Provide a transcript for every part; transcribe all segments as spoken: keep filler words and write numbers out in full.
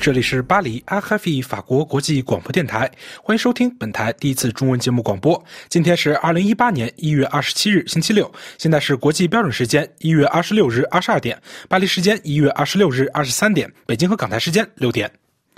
这里是巴黎阿哈菲法国国际广播电台，欢迎收听本台第一次中文节目广播。今天是二零一八年一月二十七日星期六，现在是国际标准时间一月二十六日二十二点，巴黎时间一月二十六日二十三点，北京和港台时间六点。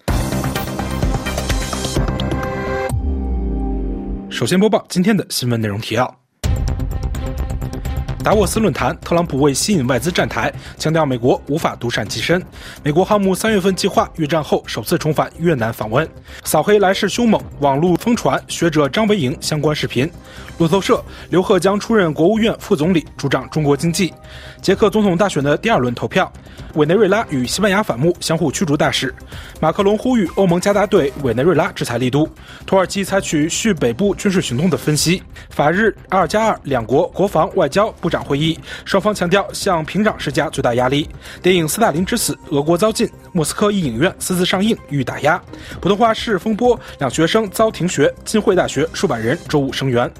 首先播报今天的新闻内容提要。达沃斯论坛，特朗普为吸引外资站台，强调美国无法独善其身。美国航母三月份计划越战后首次重返越南访问。扫黑来势凶猛，网络疯传学者张维迎相关视频。路透社，刘鹤将出任国务院副总理，主掌中国经济。捷克总统大选的第二轮投票，委内瑞拉与西班牙反目，相互驱逐大使。马克龙呼吁欧盟加大对委内瑞拉制裁力度。土耳其采取续北部军事行动的分析。法日二加二两国国防外交部长会议，双方强调向平壤施加最大压力。电影《斯大林之死》，俄国遭禁，莫斯科一影院私自上映予打压。普通话是风波，两学生遭停学，浸会大学数百人周五声援。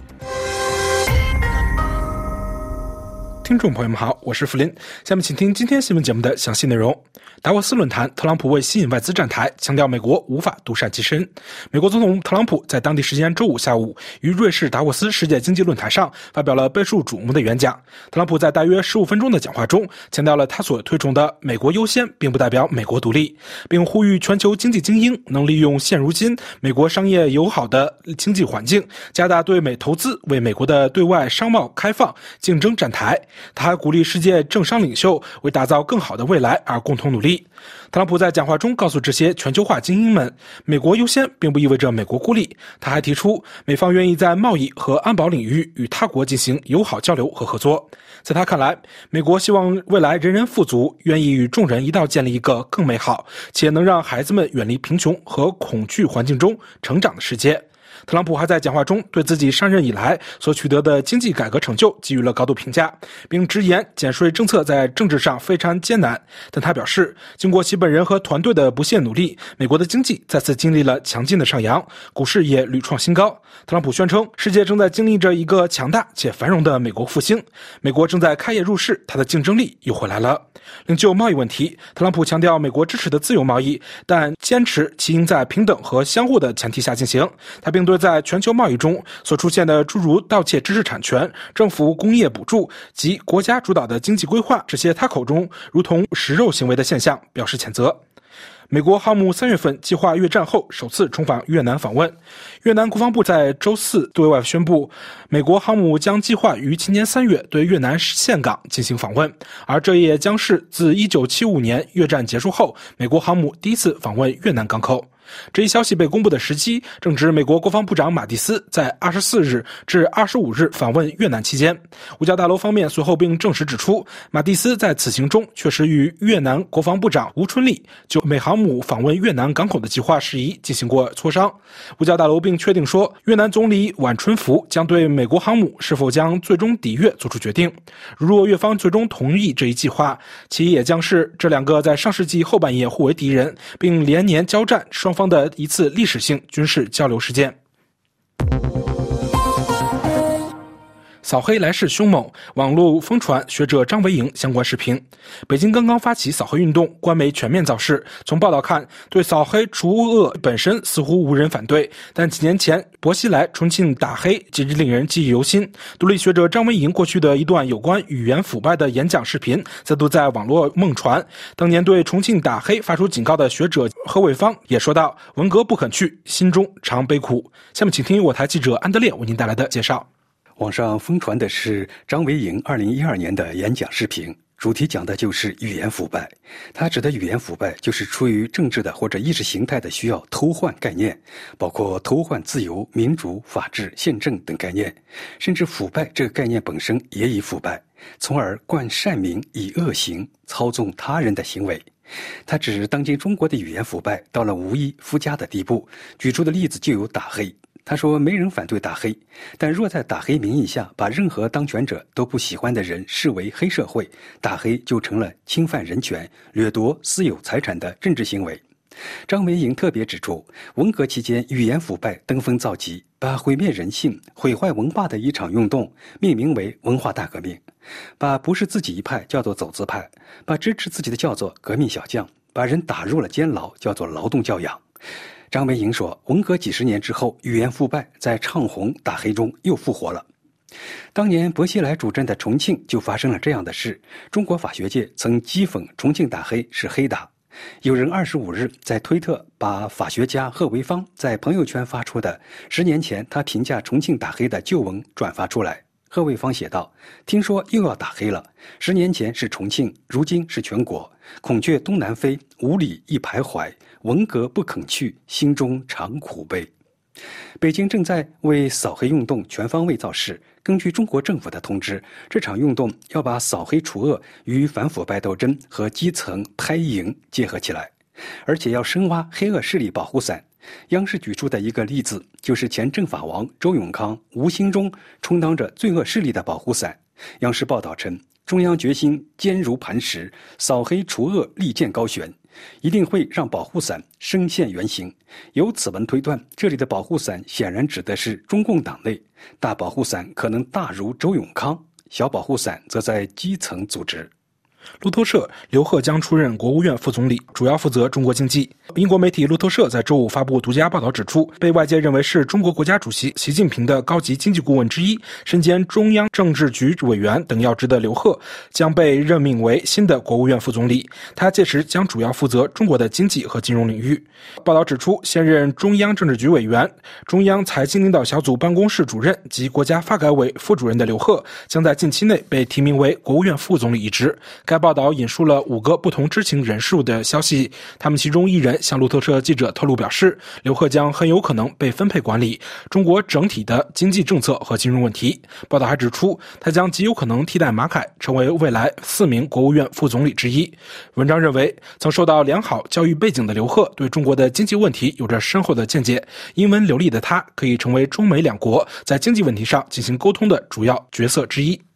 听众朋友们好，我是福林，下面请听今天新闻节目的详细内容。达沃斯论坛，特朗普为吸引外资站台，强调美国无法独善其身。美国总统特朗普在当地时间周五下午于瑞士达沃斯世界经济论坛上发表了备受瞩目的演讲。特朗普在大约十五分钟的讲话中，强调了他所推崇的美国优先并不代表美国独立，并呼吁全球经济精英能利用现如今美国商业友好的经济环境，加大对美投资，为美国的对外商贸开放竞争站台。他还鼓励世界政商领袖为打造更好的未来而共同努力。特朗普在讲话中告诉这些全球化精英们，美国优先并不意味着美国孤立。他还提出，美方愿意在贸易和安保领域与他国进行友好交流和合作。在他看来，美国希望未来人人富足，愿意与众人一道建立一个更美好且能让孩子们远离贫穷和恐惧环境中成长的世界。特朗普还在讲话中对自己上任以来所取得的经济改革成就给予了高度评价，并直言减税政策在政治上非常艰难。但他表示，经过其本人和团队的不懈努力，美国的经济再次经历了强劲的上扬，股市也屡创新高。特朗普宣称，世界正在经历着一个强大且繁荣的美国复兴，美国正在开业入市，它的竞争力又回来了。另就贸易问题，特朗普强调美国支持的自由贸易，但坚持其应在平等和相互的前提下进行。他并对在全球贸易中所出现的诸如盗窃知识产权、政府工业补助及国家主导的经济规划这些他口中如同食肉行为的现象表示谴责。美国航母三月份计划越战后首次重返越南访问。越南国防部在周四对外宣布，美国航母将计划于今年三月对越南岘港进行访问，而这也将是自一九七五年越战结束后，美国航母第一次访问越南港口。这一消息被公布的时机正值美国国防部长马蒂斯在二十四日至二十五日访问越南期间。五角大楼方面随后并证实指出，马蒂斯在此行中确实与越南国防部长吴春丽就美航母访问越南港口的计划事宜进行过磋商。五角大楼并确定说，越南总理阮春福将对美国航母是否将最终抵越做出决定。如若越方最终同意这一计划，其也将是这两个在上世纪后半叶互为敌人并连年交战双方的一次历史性军事交流事件。扫黑来势凶猛，网络疯传学者张维迎相关视频。北京刚刚发起扫黑运动，官媒全面造势。从报道看，对扫黑除恶本身似乎无人反对，但几年前薄熙来、重庆打黑即令人记忆犹新。独立学者张维迎过去的一段有关语言腐败的演讲视频再度在网络梦传。当年对重庆打黑发出警告的学者何伟芳也说道，文革不肯去，心中常悲苦。下面请听我台记者安德烈为您带来的介绍。 网上疯传的是张维迎二零一二年的演讲视频，主题讲的就是语言腐败。他指的语言腐败就是出于政治的或者意识形态的需要偷换概念，包括偷换自由、民主、法治、宪政等概念，甚至腐败这个概念本身也已腐败，从而冠善名以恶行，操纵他人的行为。他指当今中国的语言腐败到了无以复加的地步，举出的例子就有打黑。他说没人反对打黑，但若在打黑名义下把任何当权者都不喜欢的人视为黑社会，打黑就成了侵犯人权、掠夺私有财产的政治行为。张维迎特别指出，文革期间语言腐败登峰造极，把毁灭人性、毁坏文化的一场运动命名为文化大革命，把不是自己一派叫做走资派，把支持自己的叫做革命小将， 把人打入了监牢，叫做劳动教养。张维迎说，文革几十年之后，语言腐败在唱红打黑中又复活了。当年薄熙来主政的重庆就发生了这样的事，中国法学界曾讥讽重庆打黑是黑打。有人二十五日在推特把法学家贺维芳在朋友圈发出的十年前他评价重庆打黑的旧文转发出来。贺卫方写道：听说又要打黑了，十年前是重庆，如今是全国，孔雀东南飞，五里一徘徊，文革不肯去，心中常苦悲。北京正在为扫黑运动全方位造势。根据中国政府的通知，这场运动要把扫黑除恶与反腐败斗争和基层拍赢结合起来，而且要深挖黑恶势力保护伞。央视举出的一个例子，就是前政法王周永康无形中充当着罪恶势力的保护伞。央视报道称，中央决心坚如磐石，扫黑除恶利剑高悬，一定会让保护伞身现原形。由此文推断，这里的保护伞显然指的是中共党内，大保护伞可能大如周永康，小保护伞则在基层组织。 路透社刘鹤将出任国务院副总理，主要负责中国经济。英国媒体路透社在周五发布独家报道指出，被外界认为是中国国家主席习近平的高级经济顾问之一，身兼中央政治局委员等要职的刘鹤将被任命为新的国务院副总理，他届时将主要负责中国的经济和金融领域。报道指出，现任中央政治局委员、中央财经领导小组办公室主任及国家发改委副主任的刘鹤将在近期内被提名为国务院副总理一职。该报道引述了五个不同知情人士的消息，他们其中一人向路透社记者透露表示，刘鹤将很有可能被分配管理中国整体的经济政策和金融问题。报道还指出，他将极有可能替代马凯成为未来四名国务院副总理之一。文章认为，曾受到良好教育背景的刘鹤对中国的经济问题有着深厚的见解，英文流利的他可以成为中美两国在经济问题上进行沟通的主要角色之一。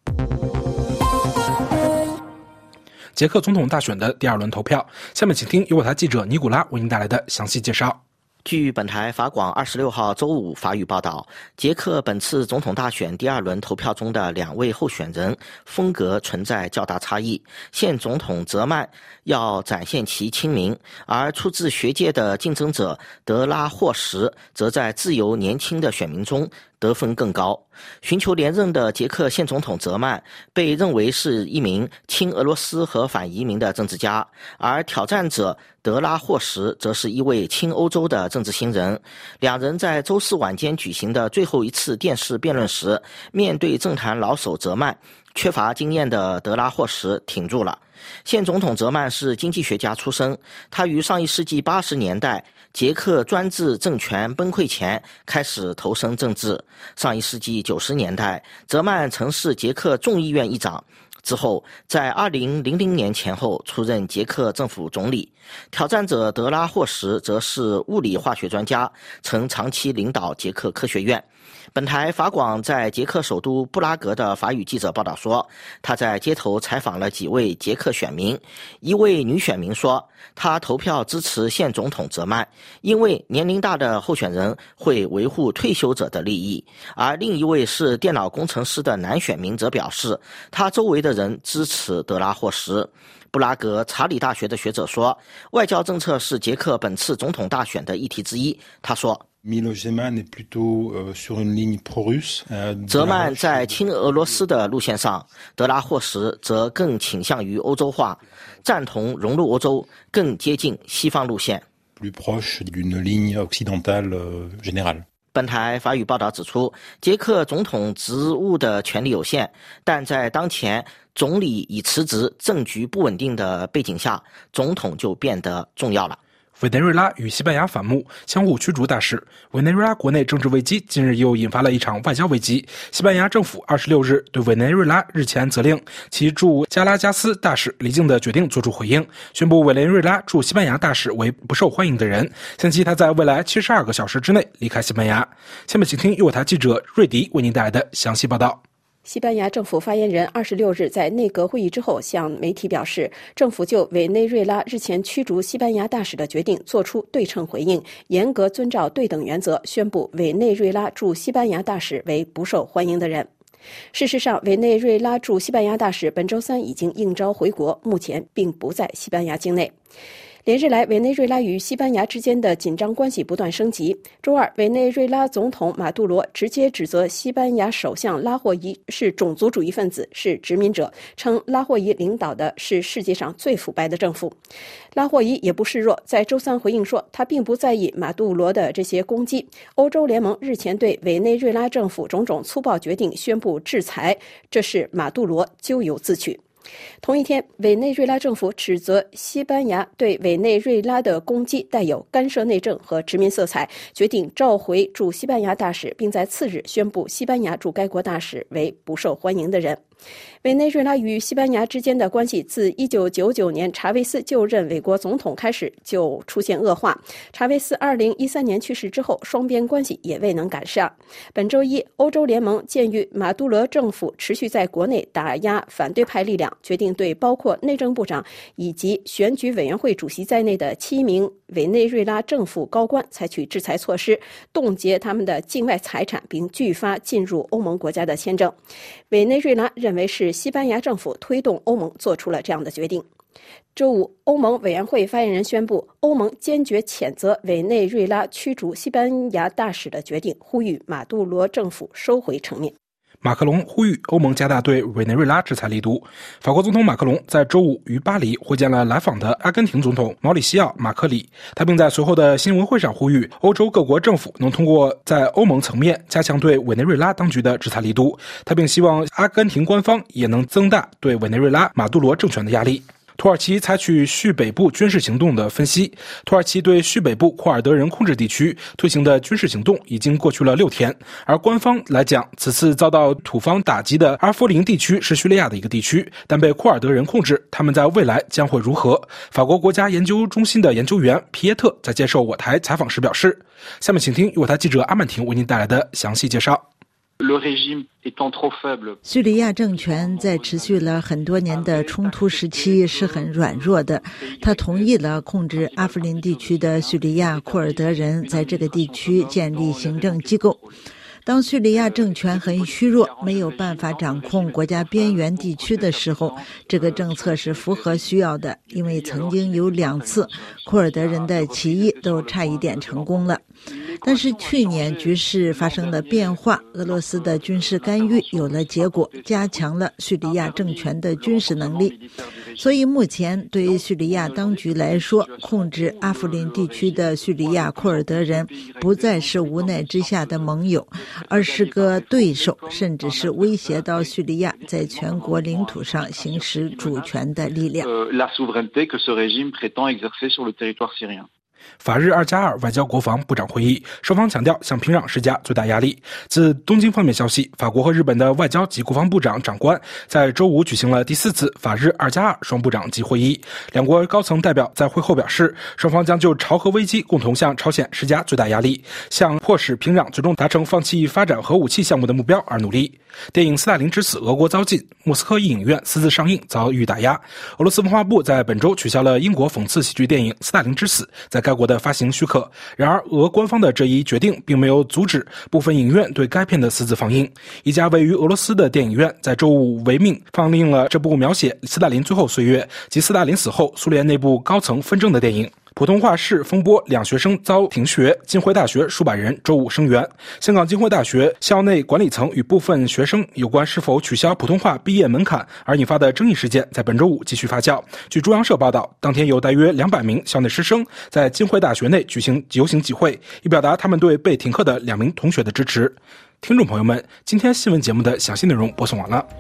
捷克总统大选的第二轮投票，下面请听由我台记者尼古拉为您带来的详细介绍。 据本台法广二十六号周五法语报道，捷克本次总统大选第二轮投票中的两位候选人风格存在较大差异。现总统泽曼要展现其亲民，而出自学界的竞争者德拉霍什则在自由年轻的选民中得分更高。寻求连任的捷克现总统泽曼被认为是一名亲俄罗斯和反移民的政治家，而挑战者德拉霍什则是一位亲欧洲的政治新人。两人在周四晚间举行的最后一次电视辩论时，面对政坛老手泽曼，缺乏经验的德拉霍什挺住了。现总统泽曼是经济学家出身，他于上一世纪八十年代捷克专制政权崩溃前开始投身政治。上一世纪九十年代，泽曼曾是捷克众议院议长，之后在二零零零年前后出任捷克政府总理。挑战者德拉霍什则是物理化学专家，曾长期领导捷克科学院。本台法广在捷克首都布拉格的法语记者报道说，他在街头采访了几位捷克选民。一位女选民说，她投票支持现总统泽曼，因为年龄大的候选人会维护退休者的利益。而另一位是电脑工程师的男选民则表示，他周围的人支持德拉霍什。布拉格查理大学的学者说，外交政策是捷克本次总统大选的议题之一。他说，泽曼在亲俄罗斯的路线上，德拉霍什则更倾向于欧洲化，赞同融入欧洲，更接近西方路线。本台法语报道指出，捷克总统职务的权力有限，但在当前总理已辞职、政局不稳定的背景下，总统就变得重要了。 委内瑞拉与西班牙反目，相互驱逐大使。委内瑞拉国内政治危机近日又引发了一场外交危机。西班牙政府二十六日对委内瑞拉日前责令其驻加拉加斯大使离境的决定作出回应，宣布委内瑞拉驻西班牙大使为不受欢迎的人，限期他在未来七十二个小时之内离开西班牙。下面请听由我台记者瑞迪为您带来的详细报道。 西班牙政府发言人二十六日在内阁会议之后向媒体表示，政府就委内瑞拉日前驱逐西班牙大使的决定作出对称回应，严格遵照对等原则，宣布委内瑞拉驻西班牙大使为不受欢迎的人。 事实上，委内瑞拉驻西班牙大使本周三已经应召回国，目前并不在西班牙境内。连日来，委内瑞拉与西班牙之间的紧张关系不断升级。周二，委内瑞拉总统马杜罗直接指责西班牙首相拉霍伊是种族主义分子，是殖民者，称拉霍伊领导的是世界上最腐败的政府。拉霍伊也不示弱，在周三回应说，他并不在意马杜罗的这些攻击。欧洲联盟日前对委内瑞拉政府种种粗暴决定宣布制裁，这是马杜罗咎由自取。同一天，委内瑞拉政府指责西班牙对委内瑞拉的攻击带有干涉内政和殖民色彩，决定召回驻西班牙大使，并在次日宣布西班牙驻该国大使为不受欢迎的人。委内瑞拉与西班牙之间的关系自一九九九年查韦斯就任委国总统开始就出现恶化。查韦斯二零一三年去世之后，双边关系也未能改善。本周一，欧洲联盟鉴于马杜罗政府持续在国内打压反对派力量，决定对包括内政部长以及选举委员会主席在内的七名委内瑞拉政府高官采取制裁措施，冻结他们的境外财产，并拒发进入欧盟国家的签证。委内瑞拉认为是西班牙政府推动欧盟做出了这样的决定。周五，欧盟委员会发言人宣布，欧盟坚决谴责委内瑞拉驱逐西班牙大使的决定，呼吁马杜罗政府收回成命。 马克龙呼吁欧盟加大对委内瑞拉制裁力度。法国总统马克龙在周五于巴黎会见了来访的阿根廷总统毛里西奥·马克里，他并在随后的新闻会上呼吁欧洲各国政府能通过在欧盟层面加强对委内瑞拉当局的制裁力度。他并希望阿根廷官方也能增大对委内瑞拉马杜罗政权的压力。土耳其采取叙北部军事行动的分析，土耳其对叙北部库尔德人控制地区推行的军事行动已经过去了六天，而官方来讲，此次遭到土方打击的阿夫林地区是叙利亚的一个地区，但被库尔德人控制，他们在未来将会如何？法国国家研究中心的研究员皮耶特在接受我台采访时表示。下面请听由我台记者阿曼婷为您带来的详细介绍。 叙利亚政权在持续了很多年的冲突时期是很软弱的，他同意了控制阿夫林地区的叙利亚库尔德人在这个地区建立行政机构。当叙利亚政权很虚弱，没有办法掌控国家边缘地区的时候，这个政策是符合需要的，因为曾经有两次库尔德人的起义都差一点成功了。但是去年局势发生了变化，俄罗斯的军事干预有了结果，加强了叙利亚政权的军事能力。所以目前对于叙利亚当局来说，控制阿夫林地区的叙利亚库尔德人不再是无奈之下的盟友，而是个对手，甚至是威胁到叙利亚在全国领土上行使主权的力量。 法日二加二外交国防部长会议，双方强调向平壤施加最大压力。自东京方面消息，法国和日本的外交及国防部长长官在周五举行了第四次法日二加二双部长级会议。两国高层代表在会后表示，双方将就朝核危机共同向朝鲜施加最大压力，向迫使平壤最终达成放弃发展核武器项目的目标而努力。电影《斯大林之死》俄国遭禁，莫斯科一影院私自上映遭遇打压。俄罗斯文化部在本周取消了英国讽刺喜剧电影《斯大林之死》在该国的发行许可。然而，俄官方的这一决定并没有阻止部分影院对该片的私自放映。一家位于俄罗斯的电影院在周五违命放映了这部描写斯大林最后岁月及斯大林死后苏联内部高层纷争的电影。普通话试风波，两学生遭停学，浸会大学数百人周五声援。香港浸会大学校内管理层与部分学生有关是否取消普通话毕业门槛而引发的争议事件在本周五继续发酵。据中央社报道，当天有大约两百名校内师生在浸会大学内举行游行集会，以表达他们对被停课的两名同学的支持。听众朋友们，今天新闻节目的详细内容播送完了。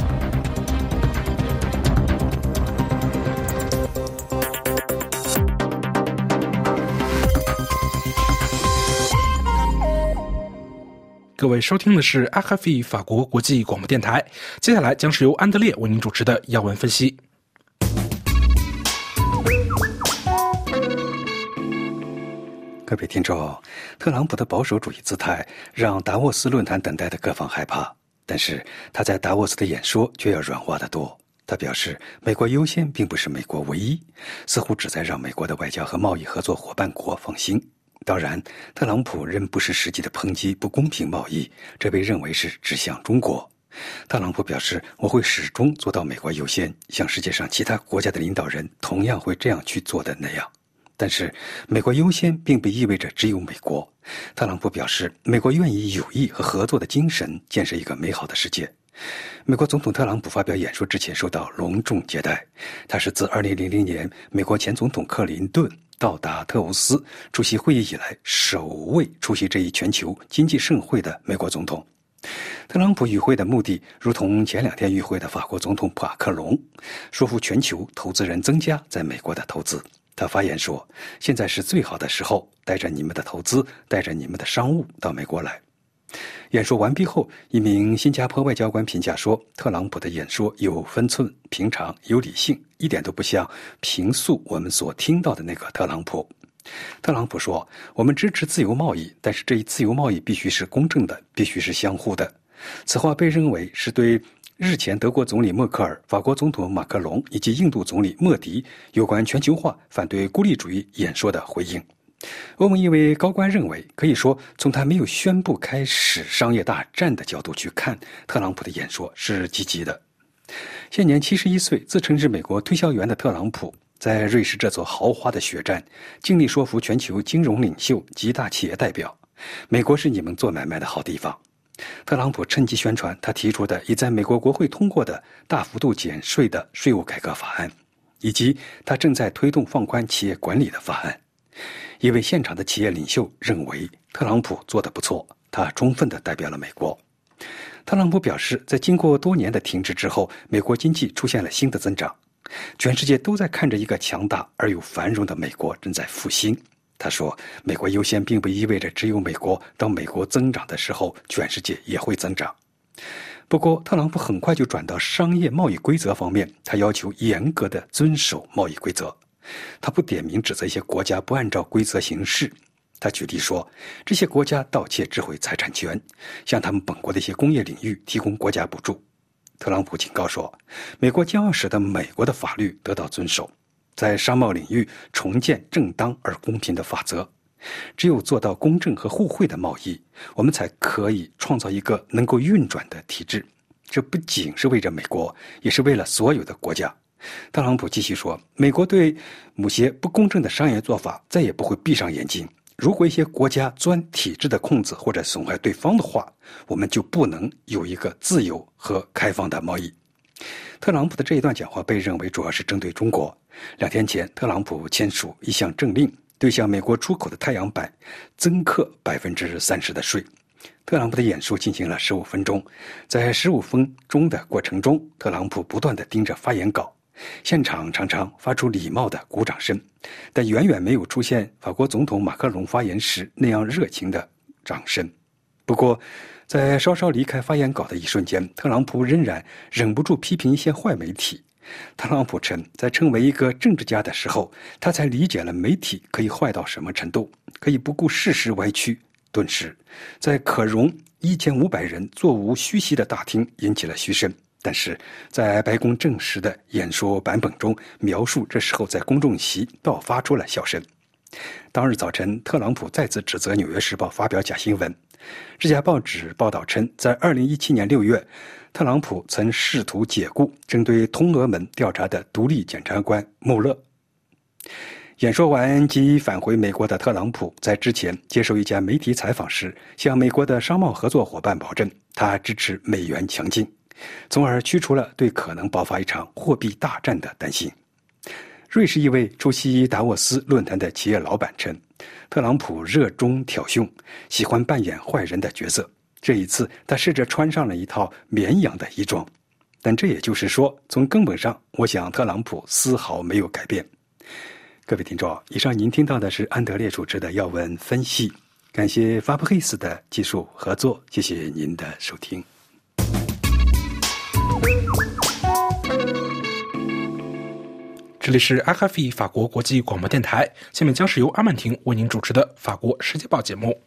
各位收听的是阿哈菲法国国际广播电台，接下来将是由安德烈为您主持的要闻分析。 各位听众，特朗普的保守主义姿态让达沃斯论坛等待的各方害怕，但是他在达沃斯的演说却要软化得多。他表示，美国优先并不是美国唯一，似乎旨在让美国的外交和贸易合作伙伴国放心。当然，特朗普仍不是实际的抨击不公平贸易，这被认为是指向中国。 特朗普表示，我会始终做到美国优先，像世界上其他国家的领导人同样会这样去做的那样。但是美国优先并不意味着只有美国。特朗普表示，美国愿以友谊和合作的精神建设一个美好的世界。美国总统特朗普发表演说之前受到隆重接待，他是自二零零零年美国前总统克林顿到达特乌斯出席会议以来首位出席这一全球经济盛会的美国总统。特朗普与会的目的如同前两天与会的法国总统马克龙，说服全球投资人增加在美国的投资。他发言说，现在是最好的时候，带着你们的投资，带着你们的商务到美国来。演说完毕后，一名新加坡外交官评价说，特朗普的演说有分寸、平常、有理性，一点都不像平素我们所听到的那个特朗普。特朗普说，我们支持自由贸易，但是这一自由贸易必须是公正的，必须是相互的。此话被认为是对日前德国总理默克尔、法国总统马克龙以及印度总理莫迪有关全球化反对孤立主义演说的回应。欧盟一位高官认为，可以说从他没有宣布开始商业大战的角度去看，特朗普的演说是积极的。现年七十一岁，自称是美国推销员的特朗普，在瑞士这座豪华的血战，尽力说服全球金融领袖及大企业代表，美国是你们做买卖的好地方。特朗普趁机宣传他提出的已在美国国会通过的大幅度减税的税务改革法案，以及他正在推动放宽企业管理的法案。一位现场的企业领袖认为特朗普做得不错，他充分地代表了美国。特朗普表示，在经过多年的停滞之后，美国经济出现了新的增长，全世界都在看着一个强大而又繁荣的美国正在复兴。他说，美国优先并不意味着只有美国，当美国增长的时候，全世界也会增长。不过特朗普很快就转到商业贸易规则方面，他要求严格地遵守贸易规则。他不点名指责一些国家不按照规则行事，他举例说，这些国家盗窃智慧财产权，向他们本国的一些工业领域提供国家补助。特朗普警告说，美国将要使得美国的法律得到遵守，在商贸领域重建正当而公平的法则。只有做到公正和互惠的贸易，我们才可以创造一个能够运转的体制。这不仅是为着美国，也是为了所有的国家。特朗普继续说，美国对某些不公正的商业做法再也不会闭上眼睛。如果一些国家钻体制的空子或者损害对方的话，我们就不能有一个自由和开放的贸易。特朗普的这一段讲话被认为主要是针对中国。两天前，特朗普签署一项政令，对向美国出口的太阳板增课百分之三十的税。特朗普的演说进行了十五分钟，在十五分钟的过程中，特朗普不断地盯着发言稿。现场常常发出礼貌的鼓掌声，但远远没有出现法国总统马克龙发言时那样热情的掌声。不过，在稍稍离开发言稿的一瞬间，特朗普仍然忍不住批评一些坏媒体。特朗普称，在成为一个政治家的时候，他才理解了媒体可以坏到什么程度，可以不顾事实歪曲。顿时，在可容一千五百人座无虚席的大厅引起了嘘声。但是在白宫证实的演说版本中描述，这时候在公众席爆发出了笑声。当日早晨，特朗普再次指责《纽约时报》发表假新闻。这家报纸报道称，在二零一七年六月，特朗普曾试图解雇针对通俄门调查的独立检察官穆勒。演说完即返回美国的特朗普，在之前接受一家媒体采访时，向美国的商贸合作伙伴保证，他支持美元强劲，从而驱除了对可能爆发一场货币大战的担心。瑞士一位出席达沃斯论坛的企业老板称，特朗普热衷挑衅，喜欢扮演坏人的角色。这一次，他试着穿上了一套绵羊的衣装。但这也就是说，从根本上，我想特朗普丝毫没有改变。各位听众，以上您听到的是安德烈主持的要闻分析。感谢法布黑斯的技术合作，谢谢您的收听。 这里是 R F I 法国国际广播电台，下面将是由阿曼婷为您主持的法国世界报节目。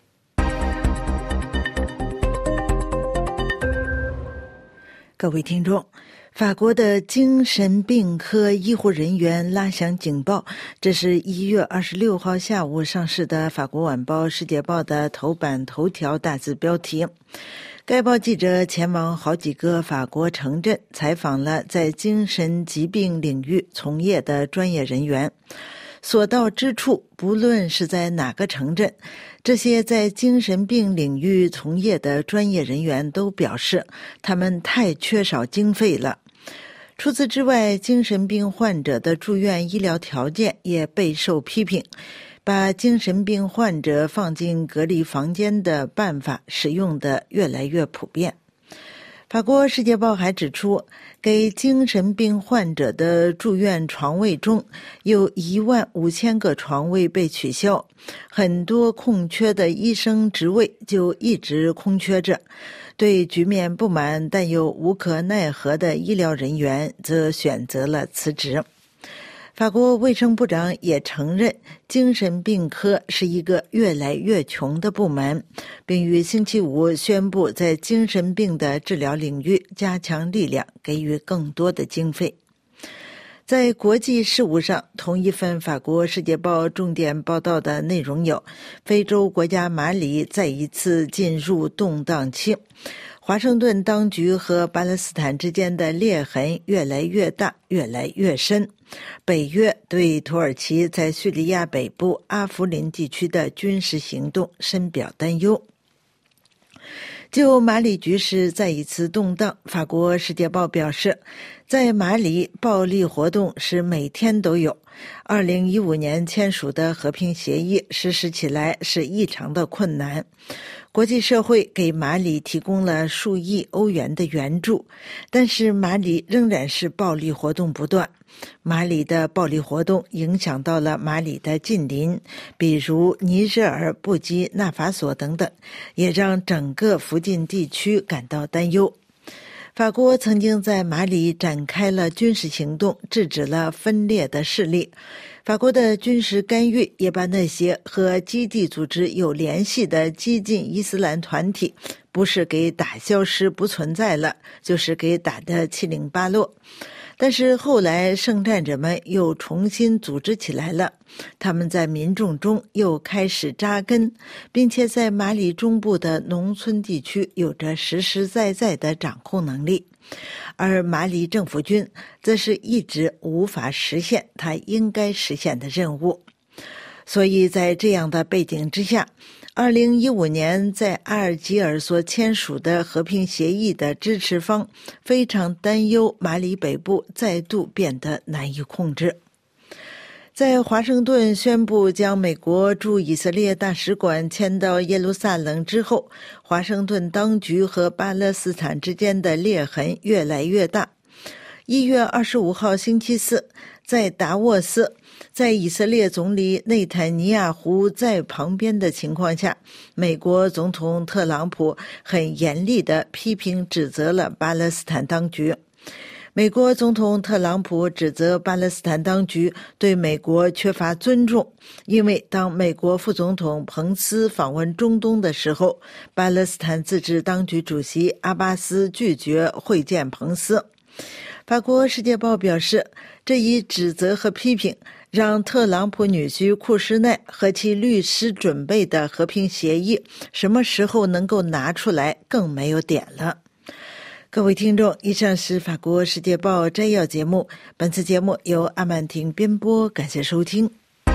各位听众，法国的精神病科医护人员拉响警报，这是一月二十六号下午上市的法国晚报《世界报》的头版头条大字标题。该报记者前往好几个法国城镇，采访了在精神疾病领域从业的专业人员。所到之处，不论是在哪个城镇，这些在精神病领域从业的专业人员都表示，他们太缺少经费了。除此之外，精神病患者的住院医疗条件也备受批评，把精神病患者放进隔离房间的办法使用的越来越普遍。法国《世界报》还指出，给精神病患者的住院床位中有一万五千个床位被取消，很多空缺的医生职位就一直空缺着。对局面不满但又无可奈何的医疗人员则选择了辞职。法国卫生部长也承认，精神病科是一个越来越穷的部门，并于星期五宣布在精神病的治疗领域加强力量，给予更多的经费。在国际事务上，同一份法国《世界报》重点报道的内容有：非洲国家马里再一次进入动荡期，华盛顿当局和巴勒斯坦之间的裂痕越来越大，越来越深。北约对土耳其在叙利亚北部阿弗林地区的军事行动深表担忧。就马里局势再一次动荡，法国《世界报》表示，在马里暴力活动是每天都有。二零一五年签署的和平协议实施起来是异常的困难。国际社会给马里提供了数亿欧元的援助，但是马里仍然是暴力活动不断。马里的暴力活动影响到了马里的近邻，比如尼日尔、布基纳法索等等，也让整个附近地区感到担忧。法国曾经在马里展开了军事行动，制止了分裂的势力。法国的军事干预也把那些和基地组织有联系的激进伊斯兰团体，不是给打消失不存在了，就是给打得七零八落。但是后来圣战者们又重新组织起来了，他们在民众中又开始扎根，并且在马里中部的农村地区有着实实在在的掌控能力。而马里政府军则是一直无法实现他应该实现的任务。所以在这样的背景之下，二零一五年在阿尔及尔所签署的和平协议的支持方非常担忧马里北部再度变得难以控制。在华盛顿宣布将美国驻以色列大使馆迁到耶路撒冷之后，华盛顿当局和巴勒斯坦之间的裂痕越来越大。一月二十五号星期四，在达沃斯，在以色列总理内塔尼亚胡在旁边的情况下，美国总统特朗普很严厉地批评指责了巴勒斯坦当局。美国总统特朗普指责巴勒斯坦当局对美国缺乏尊重，因为当美国副总统彭斯访问中东的时候，巴勒斯坦自治当局主席阿巴斯拒绝会见彭斯。法国《世界报》表示，这一指责和批评让特朗普女婿库什奈和其律师准备的和平协议什么时候能够拿出来更没有点了。各位听众，以上是法国《世界报》摘要节目，本次节目由阿曼婷编播，感谢收听。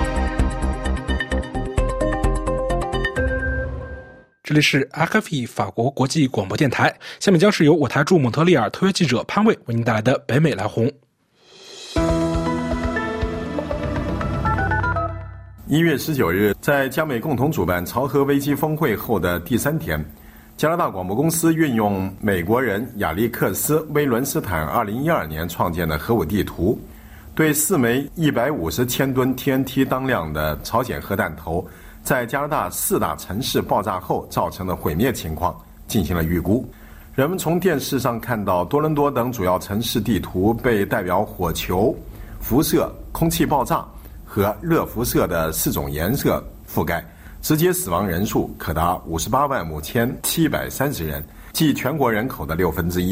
这里是 R F I 法国国际广播电台，下面将是由我台驻蒙特利尔特约记者潘卫为您带来的北美来红。 一月十九日，在加美共同主办朝核危机峰会后的第三天，加拿大广播公司运用美国人亚历克斯·威伦斯坦二零一二年创建的核武地图，对四枚一百五十千吨 T N T 当量的朝鲜核弹头在加拿大四大城市爆炸后造成的毁灭情况进行了预估。人们从电视上看到多伦多等主要城市地图被代表火球、辐射、空气爆炸和热辐射的四种颜色覆盖，直接死亡人数可达五十八万五千七百三十人，即全国人口的六分之一。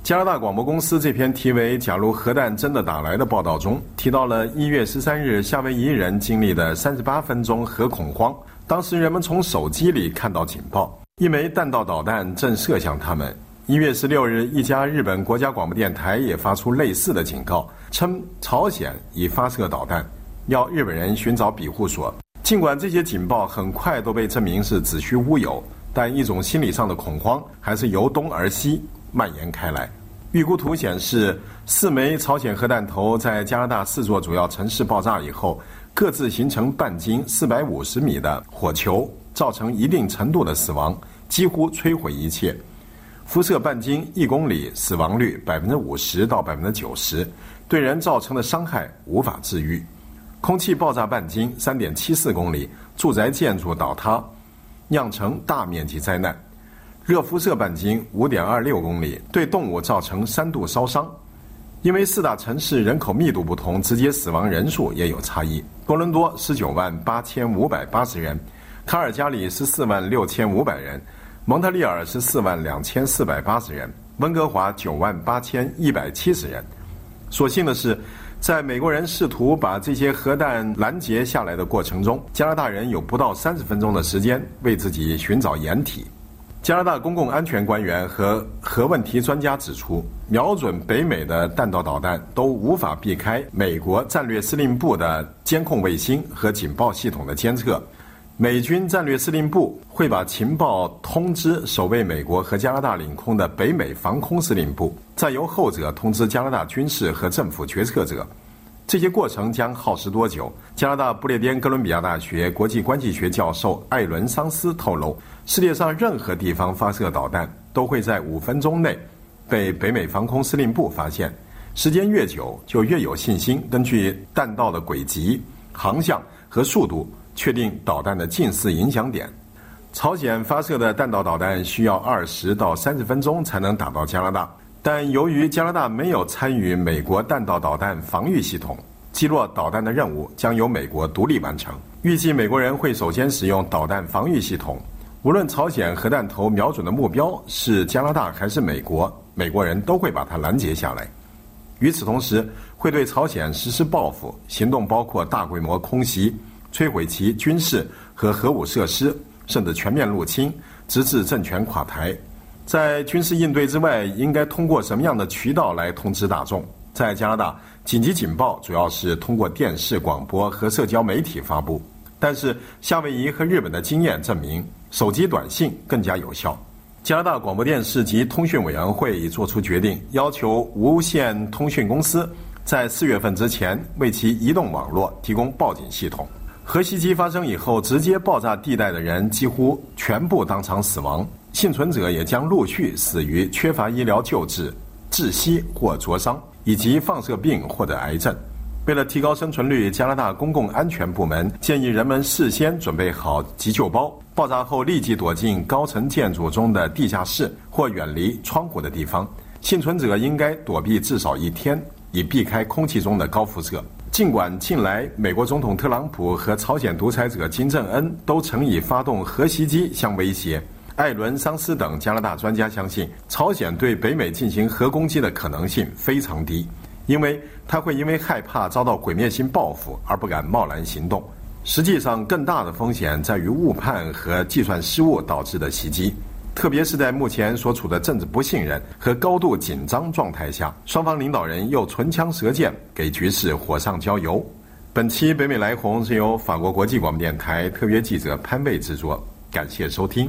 加拿大广播公司这篇题为《假如核弹真的打来》的报道中，提到了一月十三日夏威夷人经历的三十八分钟核恐慌。当时人们从手机里看到警报，一枚弹道导弹正射向他们。一月十六日，一家日本国家广播电台也发出类似的警告，称朝鲜已发射导弹，要日本人寻找庇护所。尽管这些警报很快都被证明是子虚乌有，但一种心理上的恐慌还是由东而西蔓延开来。预估图显示，四枚朝鲜核弹头在加拿大四座主要城市爆炸以后，各自形成半径四百五十米的火球，造成一定程度的死亡，几乎摧毁一切。辐射半径一公里，死亡率百分之五十到百分之九十，对人造成的伤害无法治愈。空气爆炸半径三点七四公里，住宅建筑倒塌，酿成大面积灾难。热辐射半径五点二六公里，对动物造成三度烧伤。因为四大城市人口密度不同，直接死亡人数也有差异。多伦多十九万八千五百八十人，卡尔加里十四万六千五百人，蒙特利尔十四万两千四百八十人，温哥华九万八千一百七十人。所幸的是，在美国人试图把这些核弹拦截下来的过程中，加拿大人有不到三十分钟的时间为自己寻找掩体。加拿大公共安全官员和核问题专家指出，瞄准北美的弹道导弹都无法避开美国战略司令部的监控卫星和警报系统的监测。美军战略司令部会把情报通知守卫美国和加拿大领空的北美防空司令部，再由后者通知加拿大军事和政府决策者。这些过程将耗时多久？加拿大不列颠哥伦比亚大学国际关系学教授艾伦桑斯透露，世界上任何地方发射导弹都会在五分钟内被北美防空司令部发现，时间越久就越有信心根据弹道的轨迹、航向和速度确定导弹的近似影响点。朝鲜发射的弹道导弹需要二十到三十分钟才能打到加拿大，但由于加拿大没有参与美国弹道导弹防御系统，击落导弹的任务将由美国独立完成。预计美国人会首先使用导弹防御系统，无论朝鲜核弹头瞄准的目标是加拿大还是美国，美国人都会把它拦截下来。与此同时，会对朝鲜实施报复，行动包括大规模空袭、摧毁其军事和核武设施，甚至全面入侵，直至政权垮台。在军事应对之外，应该通过什么样的渠道来通知大众？在加拿大，紧急警报主要是通过电视、广播和社交媒体发布，但是夏威夷和日本的经验证明，手机短信更加有效。加拿大广播电视及通讯委员会已作出决定，要求无线通讯公司在四月份之前为其移动网络提供报警系统。核袭击发生以后，直接爆炸地带的人几乎全部当场死亡，幸存者也将陆续死于缺乏医疗救治、窒息或灼伤，以及放射病或者癌症。为了提高生存率，加拿大公共安全部门建议人们事先准备好急救包，爆炸后立即躲进高层建筑中的地下室或远离窗户的地方。幸存者应该躲避至少一天，以避开空气中的高辐射。尽管近来美国总统特朗普和朝鲜独裁者金正恩都曾以发动核袭击相威胁，艾伦桑斯等加拿大专家相信，朝鲜对北美进行核攻击的可能性非常低，因为他会因为害怕遭到毁灭性报复而不敢贸然行动。实际上，更大的风险在于误判和计算失误导致的袭击，特别是在目前所处的政治不信任和高度紧张状态下，双方领导人又唇枪舌剑，给局势火上浇油。本期北美来鸿是由法国国际广播电台特约记者潘卫制作，感谢收听。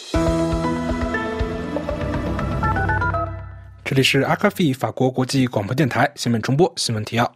这里是阿卡菲法国国际广播电台新闻重播新闻提要。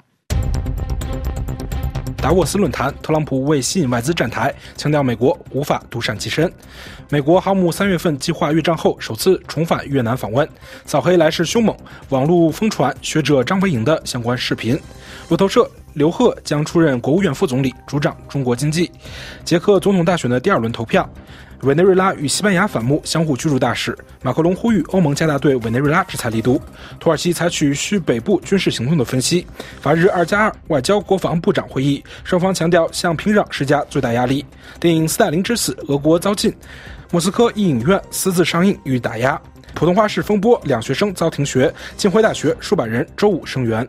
达沃斯论坛，特朗普为吸引外资站台，强调美国无法独善其身。美国航母三月份计划越战后首次重返越南访问，扫黑来势凶猛，网络疯传学者张维迎的相关视频。路透社，刘鹤将出任国务院副总理，主掌中国经济。捷克总统大选的第二轮投票，委内瑞拉与西班牙反目相互驱逐大使，马克龙呼吁欧盟加大对委内瑞拉制裁力度。土耳其采取续北部军事行动的分析。法日二加二外交国防部长会议，双方强调向平壤施加最大压力。电影《斯大林之死》俄国遭禁，莫斯科一影院私自上映予打压。 普通话式风波，两学生遭停学，浸会大学数百人周五声援。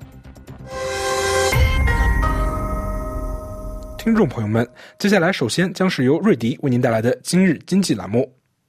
听众朋友们，接下来首先将是由瑞迪为您带来的今日经济栏目。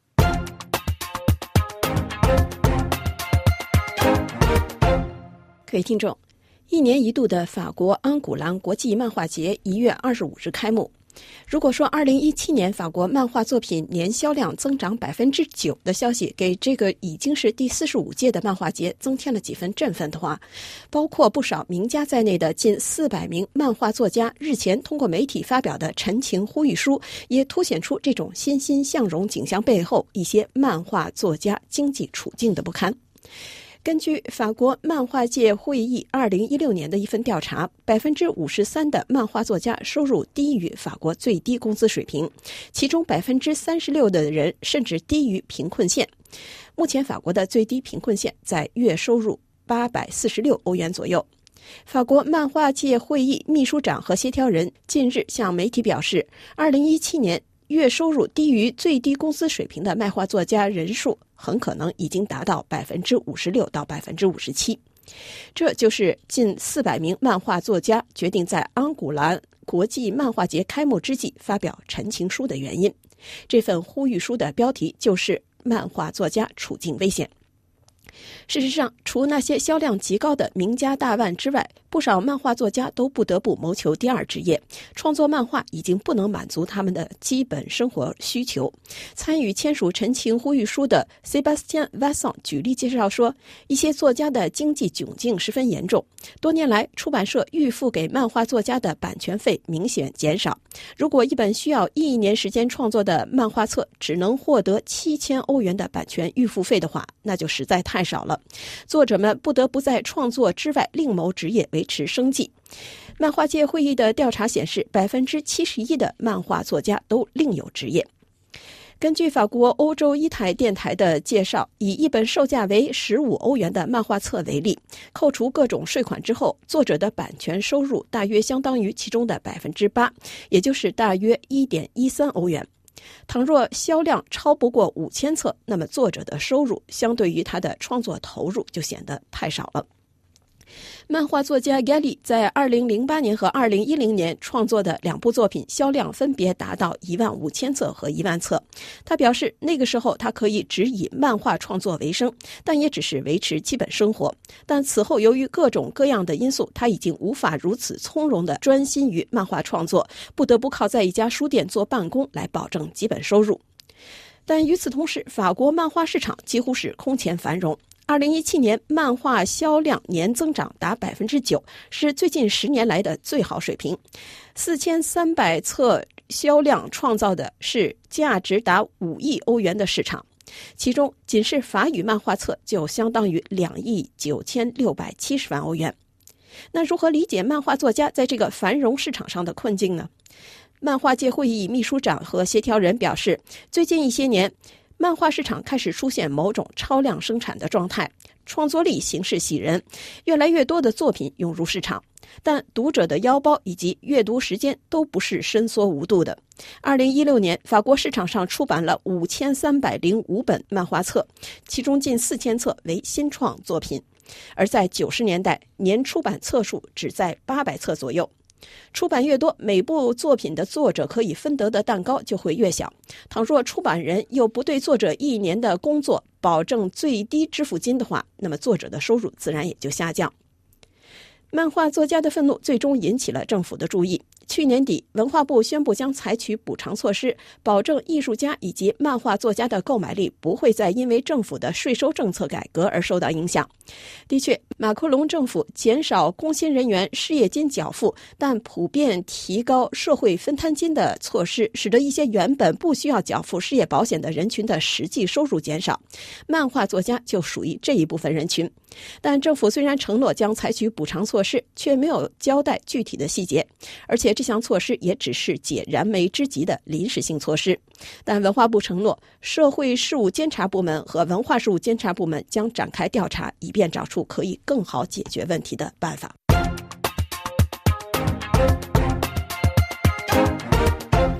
各位听众，一年一度的法国安古兰国际漫画节一月二十五日开幕。如果说二零一七年法国漫画作品年销量增长百分之九的消息给这个已经是第四十五届的漫画节增添了几分振奋的话，包括不少名家在内的近四百名漫画作家日前通过媒体发表的陈情呼吁书，也凸显出这种欣欣向荣景象背后一些漫画作家经济处境的不堪。根据法国漫画界会议二零一六年的一份调查， 百分之五十三 的漫画作家收入低于法国最低工资水平，其中 百分之三十六 的人甚至低于贫困线。目前法国的最低贫困线在月收入八百四十六欧元左右。法国漫画界会议秘书长和协调人近日向媒体表示，二零一七年月收入低于最低工资水平的漫画作家人数很可能已经达到 百分之五十六 到 百分之五十七。 这就是近四百名漫画作家决定在安古兰国际漫画节开幕之际发表陈情书的原因。这份呼吁书的标题就是漫画作家处境危险。事实上，除那些销量极高的名家大腕之外，不少漫画作家都不得不谋求第二职业，创作漫画已经不能满足他们的基本生活需求。参与签署陈情呼吁书的 Sébastien Vincent 举例介绍说，一些作家的经济窘境十分严重，多年来出版社预付给漫画作家的版权费明显减少。如果一本需要一年时间创作的漫画册只能获得七千欧元的版权预付费的话，那就实在太少了。作者们不得不在创作之外另谋职业维持生计。漫画界会议的调查显示， 百分之七十一 的漫画作家都另有职业。根据法国欧洲一台电台的介绍，以一本售价为十五欧元的漫画册为例，扣除各种税款之后，作者的版权收入大约相当于其中的 百分之八， 也就是大约 一点一三欧元。倘若销量超不过五千册，那么作者的收入相对于他的创作投入就显得太少了。漫画作家 Gali 在二零零八年和二零一零年创作的两部作品销量分别达到一万五千册和一万册。他表示，那个时候他可以只以漫画创作为生，但也只是维持基本生活。但此后由于各种各样的因素，他已经无法如此从容地专心于漫画创作，不得不靠在一家书店做办公来保证基本收入。但与此同时，法国漫画市场几乎是空前繁荣。二零一七年漫画销量年增长达 百分之九， 是最近十年来的最好水平。四千三百册销量创造的是价值达五亿欧元的市场，其中仅是法语漫画册就相当于两亿九千六百七十万欧元。那如何理解漫画作家在这个繁荣市场上的困境呢？漫画界会议秘书长和协调人表示，最近一些年漫画市场开始出现某种超量生产的状态，创作力形势喜人，越来越多的作品涌入市场，但读者的腰包以及阅读时间都不是伸缩无度的。二零一六年，法国市场上出版了五千三百零五本漫画册，其中近四千册为新创作品，而在九十年代，年出版册数只在八百册左右。出版越多，每部作品的作者可以分得的蛋糕就会越小。倘若出版人又不对作者一年的工作保证最低支付金的话，那么作者的收入自然也就下降。漫画作家的愤怒最终引起了政府的注意。去年底，文化部宣布将采取补偿措施，保证艺术家以及漫画作家的购买力不会再因为政府的税收政策改革而受到影响。的确，马克龙政府减少工薪人员失业金缴付，但普遍提高社会分摊金的措施，使得一些原本不需要缴付失业保险的人群的实际收入减少。漫画作家就属于这一部分人群。但政府虽然承诺将采取补偿措施，却没有交代具体的细节，而且这项措施也只是解燃眉之急的临时性措施。但文化部承诺，社会事务监察部门和文化事务监察部门将展开调查，以便找出可以更好解决问题的办法。 这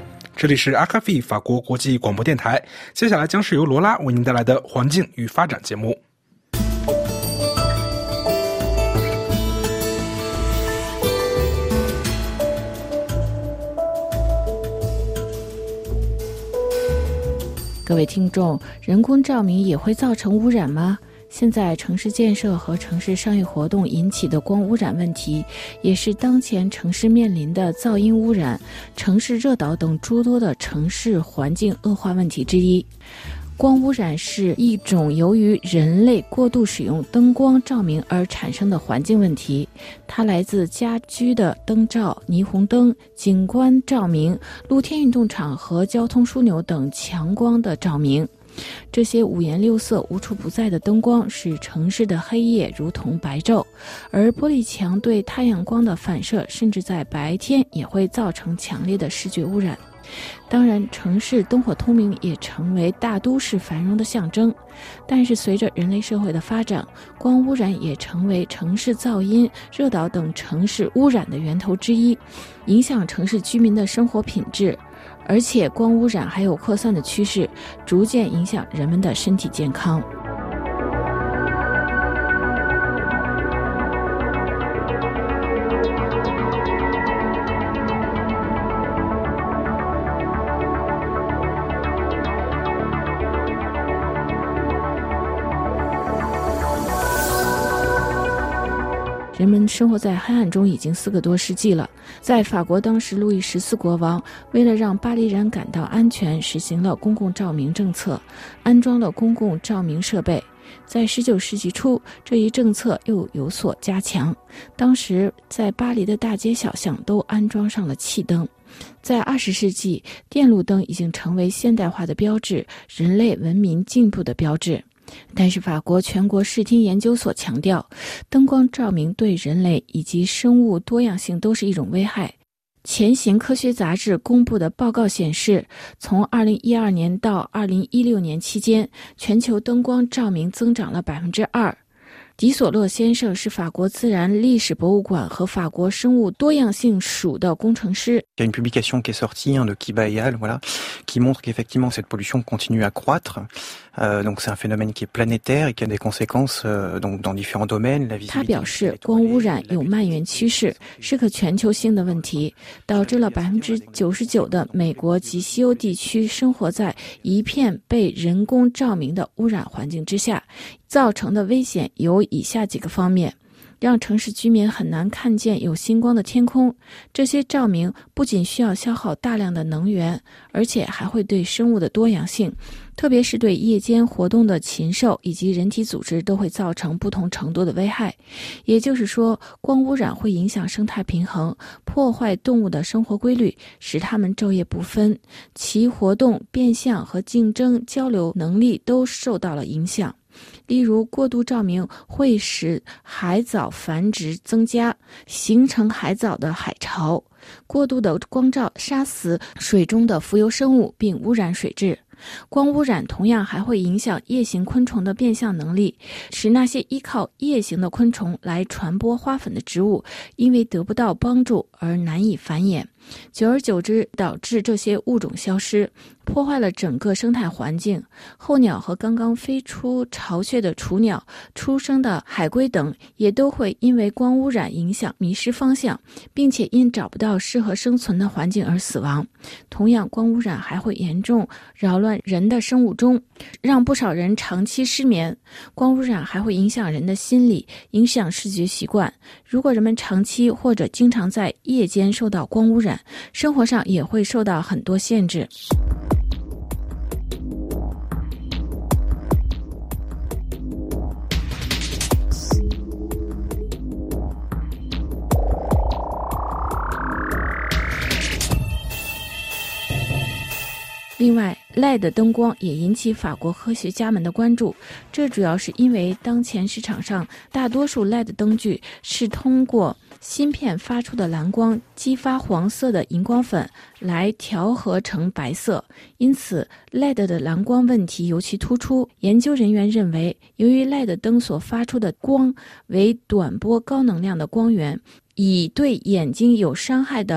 这里是阿卡菲法国国际广播电台，接下来将是由罗拉为您带来的环境与发展节目。 各位听众，人工照明也会造成污染吗？现在城市建设和城市商业活动引起的光污染问题，也是当前城市面临的噪音污染、城市热岛等诸多的城市环境恶化问题之一。光污染是一种由于人类过度使用灯光照明而产生的环境问题，它来自家居的灯罩、霓虹灯、景观照明、露天运动场和交通枢纽等强光的照明。这些五颜六色、无处不在的灯光使城市的黑夜如同白昼，而玻璃墙对太阳光的反射甚至在白天也会造成强烈的视觉污染。当然，城市灯火通明也成为大都市繁荣的象征，但是随着人类社会的发展，光污染也成为城市噪音、热岛等城市污染的源头之一，影响城市居民的生活品质。而且光污染还有扩散的趋势，逐渐影响人们的身体健康。人们生活在黑暗中已经四个多世纪了。在法国，当时路易十四国王为了让巴黎人感到安全，实行了公共照明政策，安装了公共照明设备。在十九世纪初，这一政策又有所加强。当时在巴黎的大街小巷都安装上了气灯。在二十世纪，电路灯已经成为现代化的标志，人类文明进步的标志。但是法国全国视听研究所强调，灯光照明对人类以及生物多样性都是一种危害。前行科学杂志公布的报告显示，从二零一二年到二零一六年期间，全球灯光照明增长了 百分之二。迪索洛先生是法国自然历史博物馆和法国生物多样性署的工程师。 Il y a une publication qui est sortie hein, de Kiba et al, voilà, qui montre qu'effectivement cette pollution continue à croître. Euh, donc c'est un phénomène qui est planétaire et qui a des conséquences euh, donc dans différents domaines. La visibilité. 他表示，光污染有蔓延趋势，是个全球性的问题，导致了百分之九十九的美国及西欧地区生活在一片被人工照明的污染环境之下。造成的危险有以下几个方面：让城市居民很难看见有星光的天空。这些照明不仅需要消耗大量的能源，而且还会对生物的多样性，特别是对夜间活动的禽兽以及人体组织都会造成不同程度的危害。也就是说，光污染会影响生态平衡，破坏动物的生活规律，使它们昼夜不分，其活动、变相和竞争交流能力都受到了影响。例如，过度照明会使海藻繁殖增加，形成海藻的海潮。过度的光照杀死水中的浮游生物，并污染水质。光污染同样还会影响夜行昆虫的变相能力，使那些依靠夜行的昆虫来传播花粉的植物，因为得不到帮助而难以繁衍。久而久之，导致这些物种消失，破坏了整个生态环境。候鸟和刚刚飞出巢穴的雏鸟、出生的海龟等，也都会因为光污染影响迷失方向，并且因找不到适合生存的环境而死亡。同样，光污染还会严重扰乱人的生物钟，让不少人长期失眠。光污染还会影响人的心理，影响视觉习惯。如果人们长期或者经常在夜间受到光污染，生活上也会受到很多限制。另外 L E D 灯光也引起法国科学家们的关注，这主要是因为当前市场上大多数 L E D 灯具是通过芯片发出的蓝光激发黄色的荧光粉来调和成白色，因此 L E D 的蓝光问题尤其突出。研究人员认为，由于 L E D 灯所发出的光为短波高能量的光源，以对眼睛有伤害的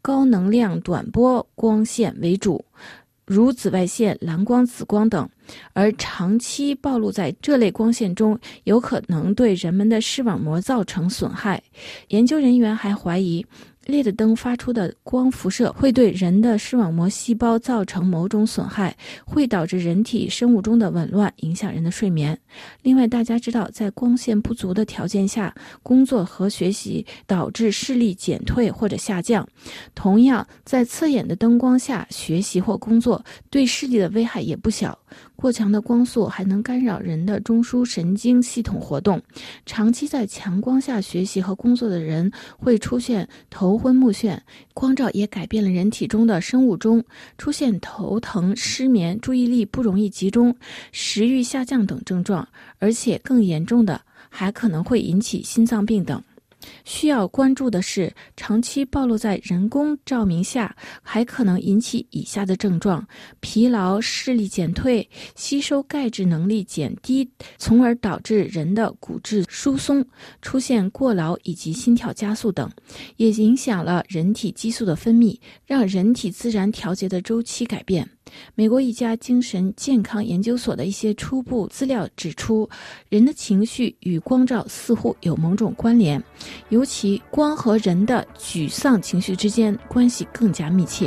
高能量短波光线为主，如紫外线、蓝光、紫光等，而长期暴露在这类光线中，有可能对人们的视网膜造成损害。研究人员还怀疑L E D灯发出的光辐射会对人的视网膜细胞造成某种损害，会导致人体生物钟的紊乱，影响人的睡眠。另外，大家知道，在光线不足的条件下，工作和学习导致视力减退或者下降。同样，在刺眼的灯光下学习或工作，对视力的危害也不小。过强的光速还能干扰人的中枢神经系统活动，长期在强光下学习和工作的人会出现头昏目眩，光照也改变了人体中的生物钟，出现头疼、失眠、注意力不容易集中、食欲下降等症状，而且更严重的还可能会引起心脏病等。需要关注的是，长期暴露在人工照明下还可能引起以下的症状：疲劳、视力减退、吸收钙质能力减低，从而导致人的骨质疏松，出现过劳以及心跳加速等，也影响了人体激素的分泌，让人体自然调节的周期改变。美国一家精神健康研究所的一些初步资料指出，人的情绪与光照似乎有某种关联，尤其光和人的沮丧情绪之间关系更加密切。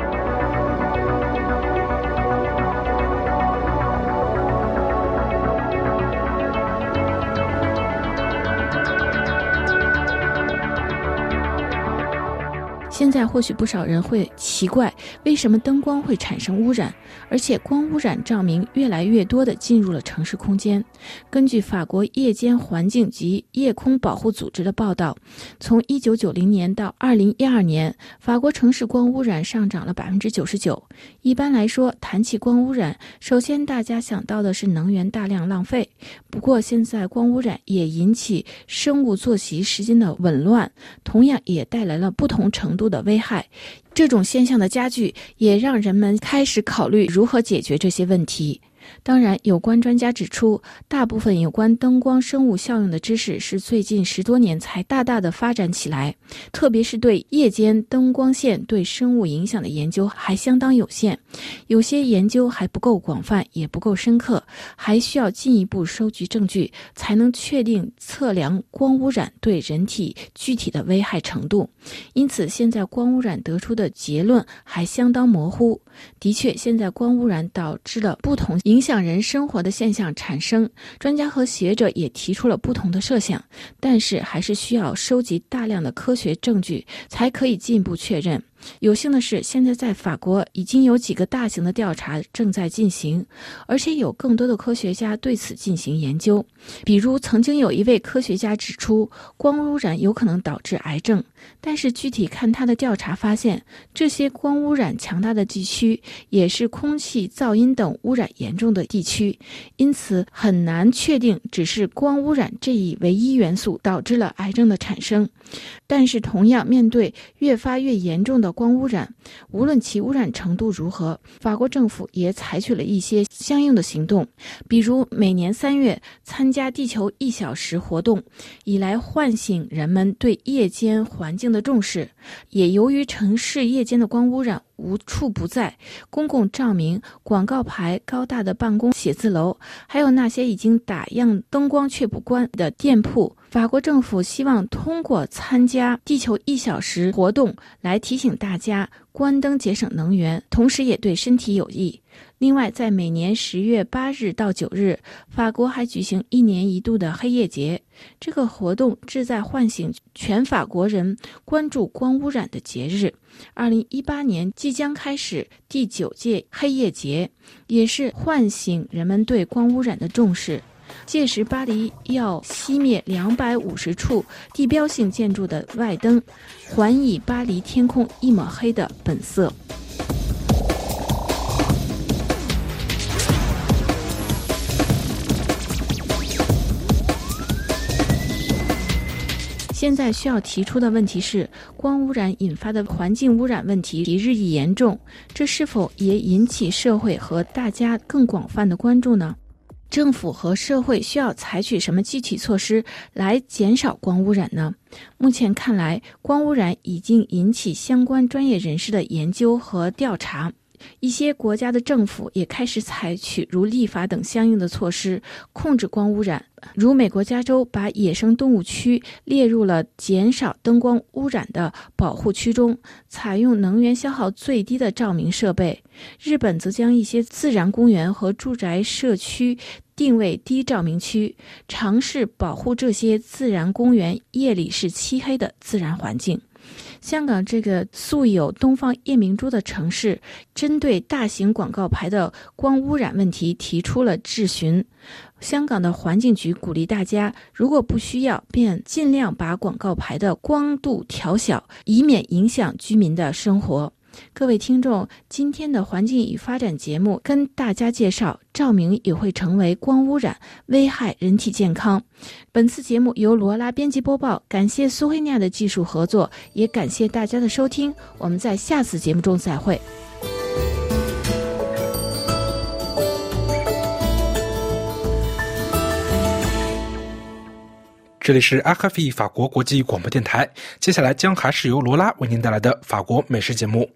现在或许不少人会奇怪，为什么灯光会产生污染，而且光污染照明越来越多地进入了城市空间。根据法国夜间环境及夜空保护组织的报道，从一九九零年到二零一二年，法国城市光污染上涨了 百分之九十九。 一般来说，谈起光污染，首先大家想到的是能源大量浪费。不过现在光污染也引起生物作息时间的紊乱，同样也带来了不同程度的危害。这种现象的加剧也让人们开始考虑如何解决这些问题。当然，有关专家指出，大部分有关灯光生物效应的知识是最近十多年才大大的发展起来，特别是对夜间灯光线对生物影响的研究还相当有限，有些研究还不够广泛，也不够深刻，还需要进一步收集证据，才能确定测量光污染对人体具体的危害程度。因此，现在光污染得出的结论还相当模糊。的确，现在光污染导致了不同影响人生活的现象产生，专家和学者也提出了不同的设想，但是还是需要收集大量的科学证据，才可以进一步确认。有幸的是，现在在法国已经有几个大型的调查正在进行，而且有更多的科学家对此进行研究。比如，曾经有一位科学家指出，光污染有可能导致癌症，但是具体看他的调查发现，这些光污染强大的地区也是空气、噪音等污染严重的地区，因此很难确定只是光污染这一唯一元素导致了癌症的产生。但是同样，面对越发越严重的光污染，无论其污染程度如何，法国政府也采取了一些相应的行动，比如每年三月参加地球一小时活动，以来唤醒人们对夜间环境的重视。也由于城市夜间的光污染无处不在，公共照明、广告牌、高大的办公写字楼，还有那些已经打样灯光却不关的店铺，法国政府希望通过参加地球一小时活动来提醒大家关灯节省能源，同时也对身体有益。另外，在每年十月八日到九日，法国还举行一年一度的黑夜节。这个活动旨在唤醒全法国人关注光污染的节日。二零一八年即将开始第九届黑夜节，也是唤醒人们对光污染的重视。届时，巴黎要熄灭两百五十处地标性建筑的外灯，还以巴黎天空一抹黑的本色。现在需要提出的问题是，光污染引发的环境污染问题日益严重，这是否也引起社会和大家更广泛的关注呢？ 政府和社会需要采取什么具体措施来减少光污染呢？目前看来，光污染已经引起相关专业人士的研究和调查。一些国家的政府也开始采取如立法等相应的措施控制光污染，如美国加州把野生动物区列入了减少灯光污染的保护区中，采用能源消耗最低的照明设备。日本则将一些自然公园和住宅社区定为低照明区，尝试保护这些自然公园夜里是漆黑的自然环境。香港这个素有东方夜明珠的城市，针对大型广告牌的光污染问题提出了质询。香港的环境局鼓励大家，如果不需要，便尽量把广告牌的光度调小，以免影响居民的生活。各位听众，今天的环境与发展节目跟大家介绍，照明也会成为光污染，危害人体健康。本次节目由罗拉编辑播报，感谢苏黑尼亚的技术合作，也感谢大家的收听，我们在下次节目中再会。 这里是阿卡菲法国国际广播电台，接下来将还是由罗拉为您带来的法国美食节目。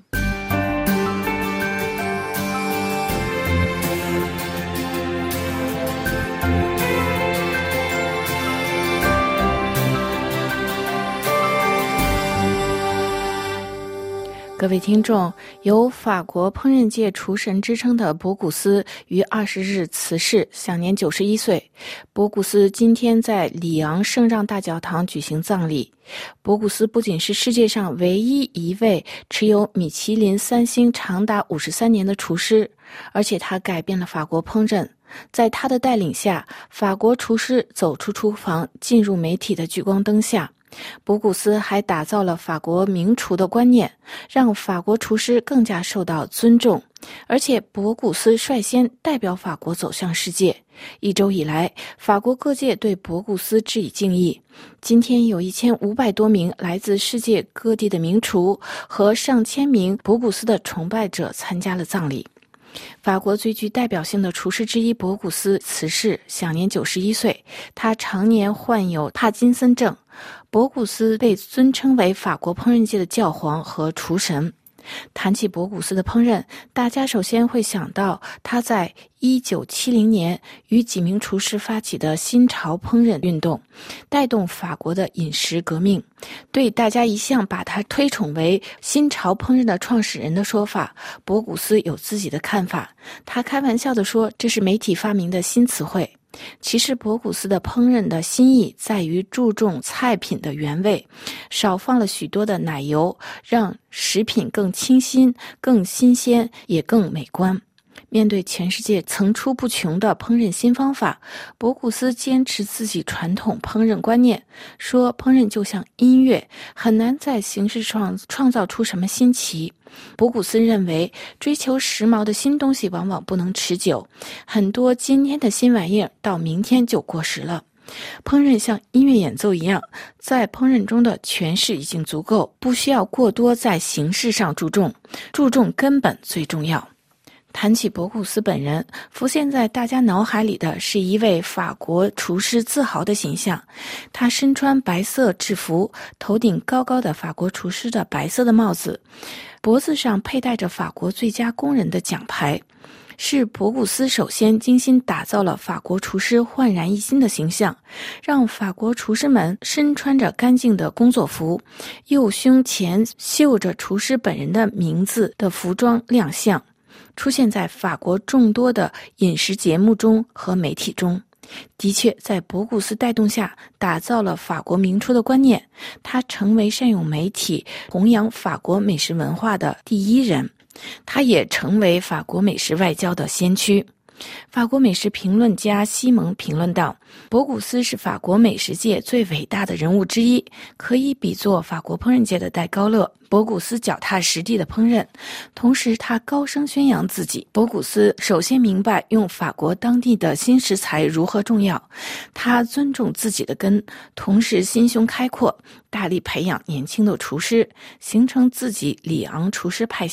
各位听众，有法国烹饪界厨神之称的博古斯于二十日辞世，享年九十一岁。博古斯今天在里昂圣让大教堂举行葬礼。博古斯不仅是世界上唯一一位持有米其林三星长达五十三年的厨师，而且他改变了法国烹饪。在他的带领下，法国厨师走出厨房，进入媒体的聚光灯下。博古斯还打造了法国名厨的观念，让法国厨师更加受到尊重，而且博古斯率先代表法国走向世界。一周以来，法国各界对博古斯致以敬意。今天有一千五百多名来自世界各地的名厨和上千名博古斯的崇拜者参加了葬礼。法国最具代表性的厨师之一博古斯辞世，享年九十一岁。他常年患有帕金森症。博古斯被尊称为法国烹饪界的教皇和厨神。谈起博古斯的烹饪，大家首先会想到他在一九七零年与几名厨师发起的新潮烹饪运动，带动法国的饮食革命。对大家一向把他推崇为新潮烹饪的创始人的说法，博古斯有自己的看法。他开玩笑地说，这是媒体发明的新词汇。其实博古斯的烹饪的心意在于注重菜品的原味，少放了许多的奶油，让食品更清新、更新鲜，也更美观。面对全世界层出不穷的烹饪新方法，博古斯坚持自己传统烹饪观念，说烹饪就像音乐，很难在形式上创造出什么新奇。博古斯认为，追求时髦的新东西往往不能持久，很多今天的新玩意儿到明天就过时了。烹饪像音乐演奏一样，在烹饪中的诠释已经足够，不需要过多在形式上注重，注重根本最重要。谈起博古斯本人，浮现在大家脑海里的是一位法国厨师自豪的形象。他身穿白色制服，头顶高高的法国厨师的白色的帽子，脖子上佩戴着法国最佳工人的奖牌。是博古斯首先精心打造了法国厨师焕然一新的形象，让法国厨师们身穿着干净的工作服，右胸前绣着厨师本人的名字的服装亮相，出现在法国众多的饮食节目中和媒体中。的确，在博古斯带动下，打造了法国名厨的观念，他成为善用媒体弘扬法国美食文化的第一人，他也成为法国美食外交的先驱。法国美食评论家西蒙评论道，博古斯是法国美食界最伟大的人物之一，可以比作法国烹饪界的戴高乐。博古斯脚踏实地的烹饪，同时他高声宣扬自己。博古斯首先明白用法国当地的新食材如何重要，他尊重自己的根，同时心胸开阔，大力培养年轻的厨师，形成自己里昂厨师派系。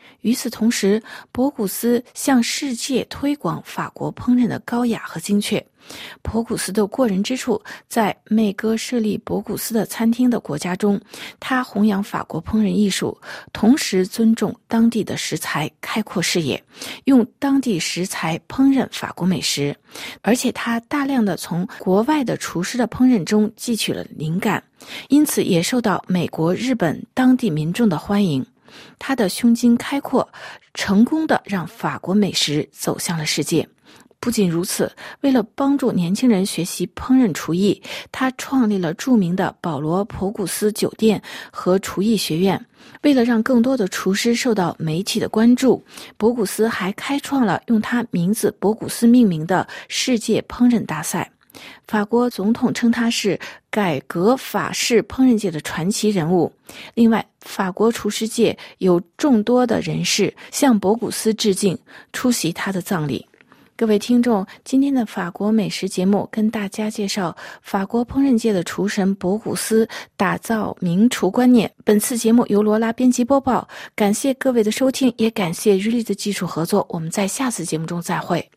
与此同时，博古斯向世界推广法国烹饪的高雅和精确。博古斯的过人之处，在每个设立博古斯的餐厅的国家中，他弘扬法国烹饪艺术，同时尊重当地的食材，开阔视野，用当地食材烹饪法国美食。而且他大量的从国外的厨师的烹饪中汲取了灵感，因此也受到美国、日本当地民众的欢迎。他的胸襟开阔，成功的让法国美食走向了世界。不仅如此，为了帮助年轻人学习烹饪厨艺，他创立了著名的保罗·博古斯酒店和厨艺学院。为了让更多的厨师受到媒体的关注，博古斯还开创了用他名字博古斯命名的世界烹饪大赛。法国总统称他是改革法式烹饪界的传奇人物。另外，法国厨师界有众多的人士向博古斯致敬，出席他的葬礼。各位听众，今天的法国美食节目跟大家介绍法国烹饪界的厨神博古斯打造名厨观念。本次节目由罗拉编辑播报，感谢各位的收听，也感谢日历的技术合作。我们在下次节目中再会。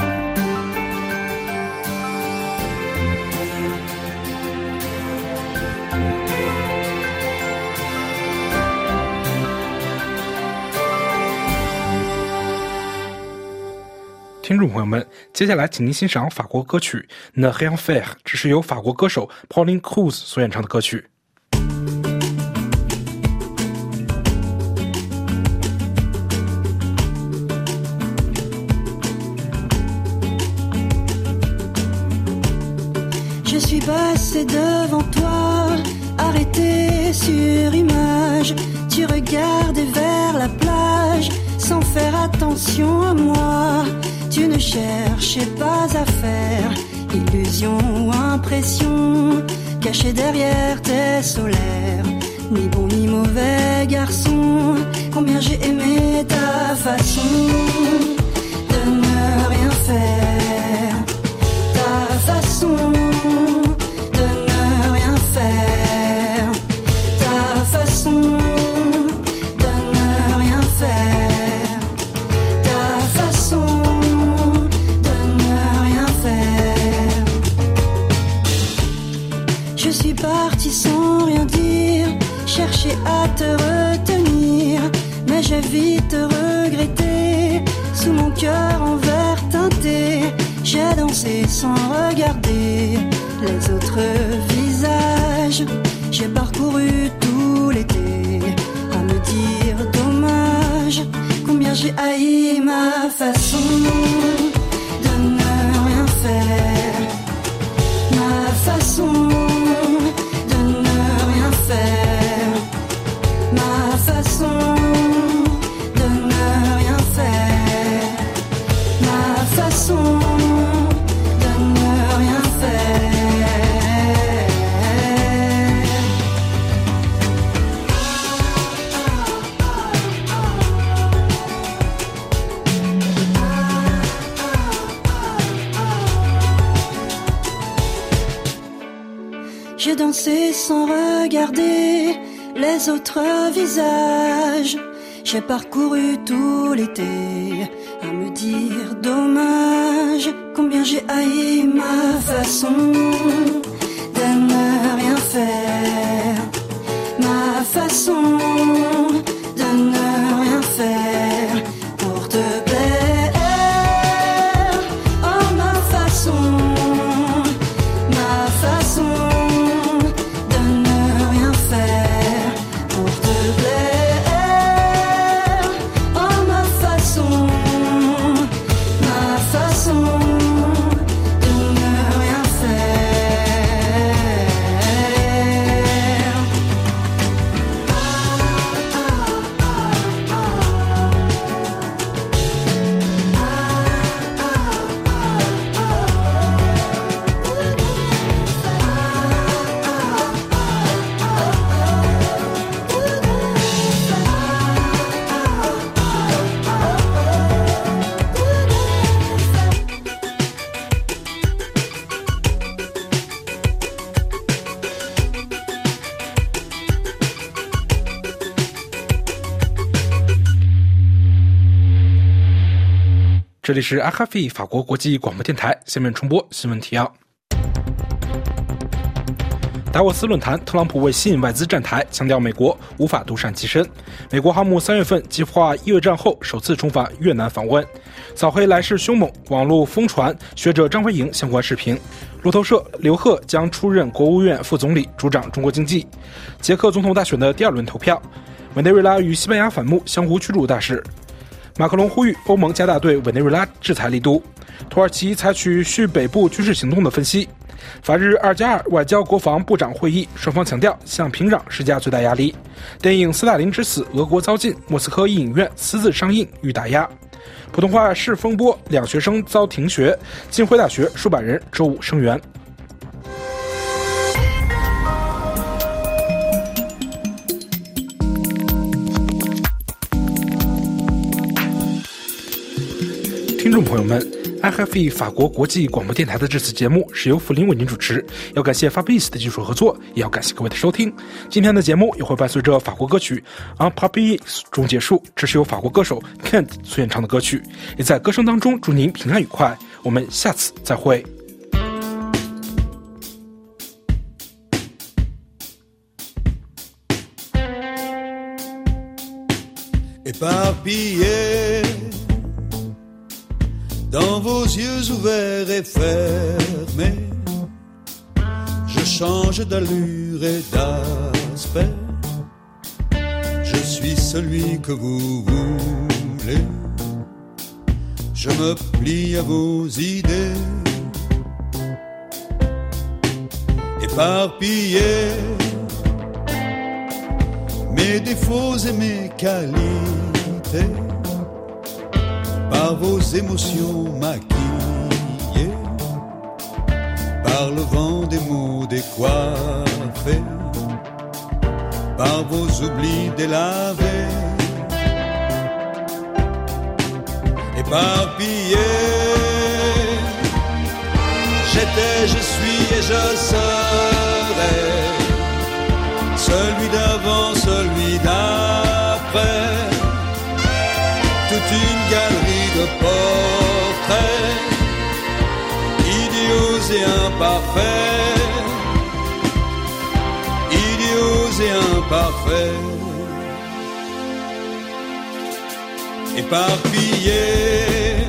听众朋友们，接下来请您欣赏法国歌曲《Ne rien faire》，这是由法国歌手 Pauline Cruz 所演唱的歌曲。 Je suis passé devant toi, arrêté sur image. Tu regardais vers la plage, sans faire attention à moi. Tu ne cherchais pas à faire illusion ou impression, caché derrière tes solaires. Ni bon ni mauvais garçon, combien j'ai aimé ta façon de ne rien faire. Ta façon de ne rien faire. Ta façon de ne rien faire. Ta façon de ne rien faire. Je suis partie sans rien dire, chercher à te retenir, mais j'ai vite regretté, sous mon cœur en verre teinté. J'ai dansé sans regarder les autres visages. J'ai parcouru tout l'été à me dire dommage, combien j'ai haï ma façon de ne rien faire. Ma façon de ne rien faire. Ma façon de ne rien faire. Ma façon de ne rien faire. J'ai dansé sans regarder les autres visages. J'ai parcouru tout l'été à me dire dommage, combien j'ai haï ma façon de ne rien faire. Ma façon de ne rien faire pour te plaire. Oh ma façon, ma façon de ne rien faire pour te plaire. Oh ma façon, ma façon de ne rien faire. 这里是阿哈菲法国国际广播电台，下面重播新闻提要。达沃斯论坛，特朗普为吸引外资站台，强调美国无法独善其身。美国航母三月份计划一越战后首次重返越南访问，扫黑来势凶猛，网络疯传学者张维迎相关视频。路透社，刘鹤将出任国务院副总理，主掌中国经济。捷克总统大选的第二轮投票，委内瑞拉与西班牙反目相互驱逐大事。马克龙呼吁欧盟加大对委内瑞拉制裁力度。土耳其采取续北部军事行动的分析。法日二加二外交国防部长会议，双方强调向平壤施加最大压力。电影《斯大林之死》俄国遭禁，莫斯科一影院私自上映遇打压。普通话试风波，两学生遭停学。浸会大学数百人周五声援。听众朋友们，I F E 法国国际广播电台的这次节目是由福林为您主持，要感谢 Fabrice 的技术合作，也要感谢各位的收听。今天的节目也会伴随着法国歌曲 Un Papier 中结束，这是由法国歌手 Kent 所演唱的歌曲，也在歌声当中祝您平安愉快，我们下次再会。 Dans vos yeux ouverts et fermés, je change d'allure et d'aspect. Je suis celui que vous voulez. Je me plie à vos idées. Éparpillés, mes défauts et mes qualités, par vos émotions maquillées, par le vent des mots décoiffés, par vos oublis délavés, éparpillés. J'étais, je suis et je serai celui d'avant, celui d'après, toute une galerie de portraits, idiots et imparfaits, idiots et imparfaits, éparpillés,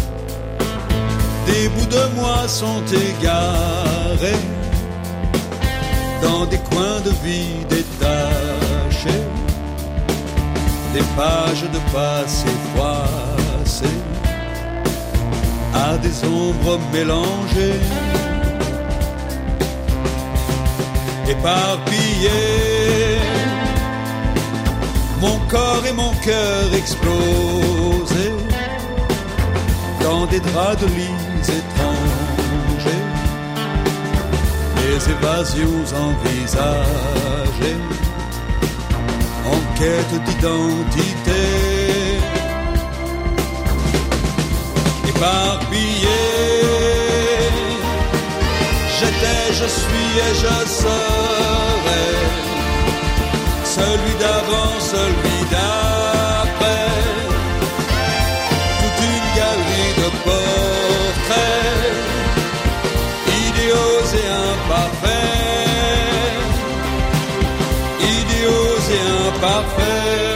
des bouts de moi sont égarés, dans des coins de vie détachés, des pages de passé froissées, à des ombres mélangées, éparpillées, mon corps et mon cœur explosés, dans des draps de lits étrangers, les évasions envisagées, en quête d'identité, éparpillé. J'étais, je suis et je serai celui d'avant, celui d'après, toute une galerie de portraits, idiots et imparfaits, idiots et imparfaits.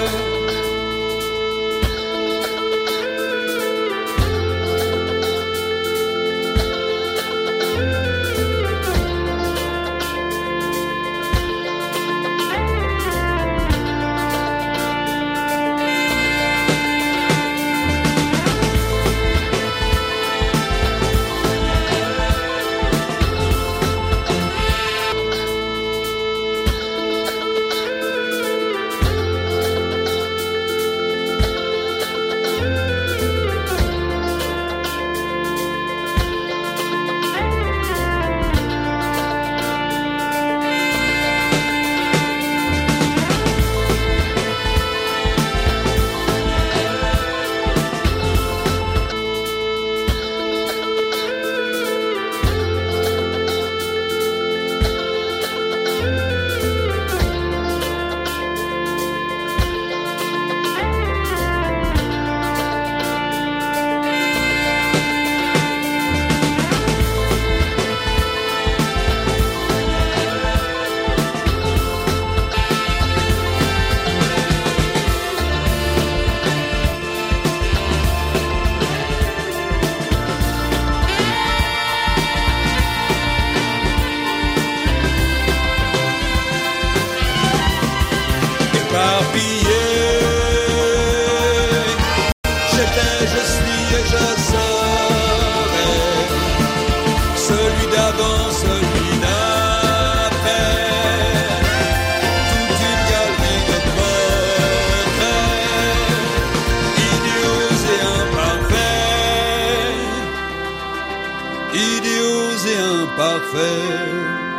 idiots et imparfaits.